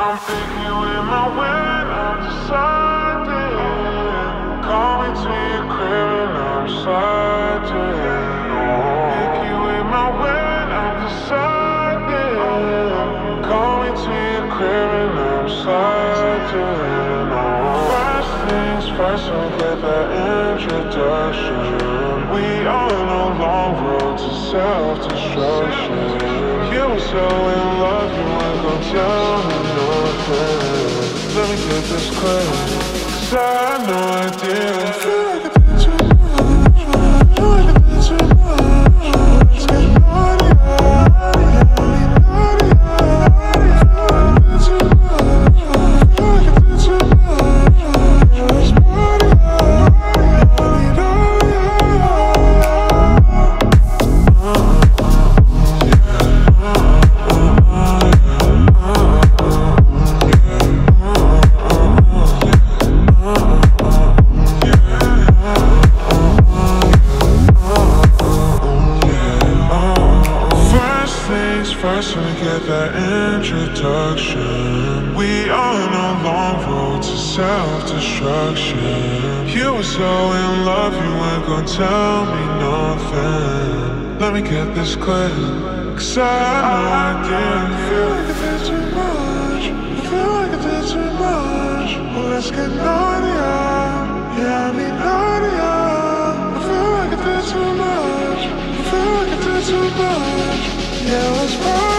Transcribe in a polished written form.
I'm thinking with my when I'm deciding. Call me to your crib and I'm sliding. Picky with my when I'm deciding. Call me to your crib and I'm sliding. First things first, we get that introduction. We on a long road to self-destruction. You were so in love, you weren't gonna tell me nothing. Let me get this clear, 'cause I had no idea. I feel like I did too much. I feel like I did too much. Let's get naughty, naughty, naughty. I feel like I did too much. I feel like I did too much. Let's party, naughty, naughty. First, we get that introduction. We on a long road to self-destruction. You were so in love, you weren't gonna tell me nothing. Let me get this clear, 'cause I had no idea. I feel like I did too much. I feel like I did too much. Well, let's get naughtier. Yeah, I mean naughtier. I feel like I did too much. I feel like I did too much. Yeah, let's party.